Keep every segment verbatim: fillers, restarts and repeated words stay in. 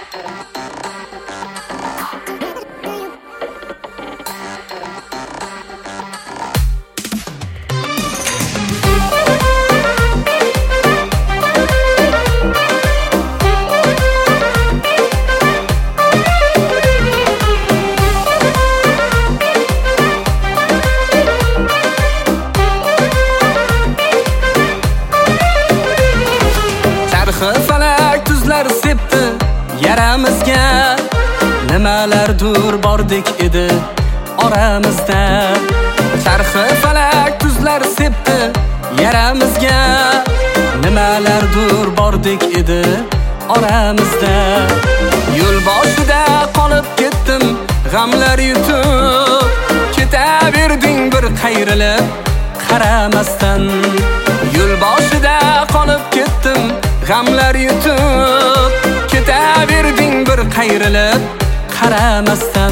Falak tuzlar sepdi yaramizga, nimalardir bordek edi oramizda. Charxi falak tuzlar sepdi yaramizga, nimalardir bordek edi oramizda. Yo'l boshida qolib ketdim g'amlar yutib, ketaverding bir qayrilib qaramasdan. Yo'l boshida qolib ketdim g'amlar yutib, ketaverding bir qayrilib qaramasdan.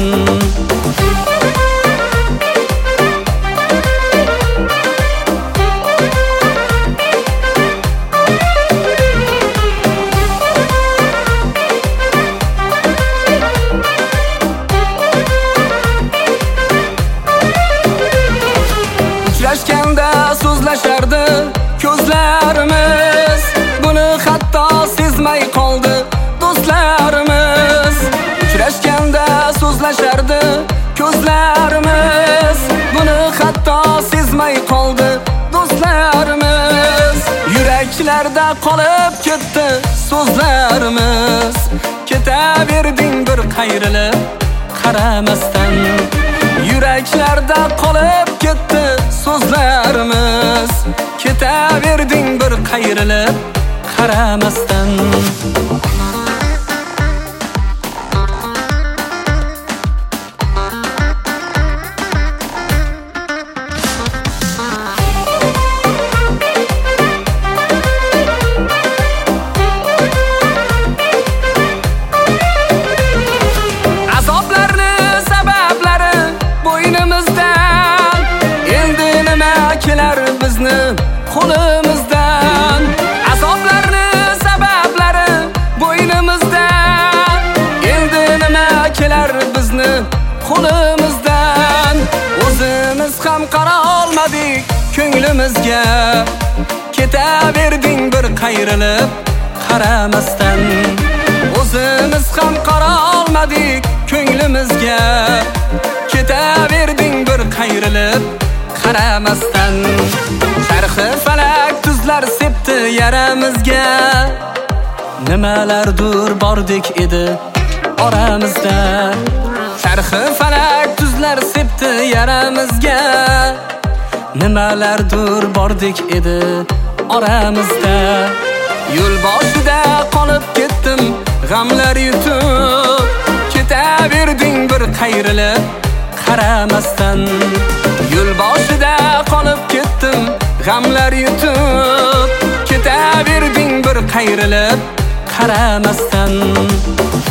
Uchrashganda so'zlashardi ko'zlarimiz, buni hatto sezmay qoldi do'stlarimiz. Uchrashganda so'zlashardi ko'zlarimiz, buni hatto sezmay qoldi do'stlarimiz. Yuraklarda qolib ketdi so'zlarimiz, ketaverding bir qayrilib qaramasdan. Yuraklarda qolib ketdi so'zlarimiz, ketaverding bir qayrilib qaramasdan. Azoblarni sabablari bo'ynimizda, endi nima kelar bizni qo'limizdan. Azoblarni sabablari bo'ynimizda, endi nima kelar bizni qo'limizdan. O'zimiz ham qara olmadik ko'nglimizga, ketaverding bir qayrilib qaramasdan. O'zimiz ham qara olmadik ko'nglimizga, ketaverding bir qayrilib qaramasdan. Charxi falak tuzlar sepdi yaramizga, nimalardir bordek edi oramizda. Charxi falak tuzlar sepdi yaramizga, nimalardir bordek edi oramizda. Yo'l boshida qolib ketdim g'amlar yutib, ketaverding bir qayrilib qaramasdan. Yo'l boshida qolib ketdim g'amlar yutib, ketaverding bir qayrilib qaramasdan.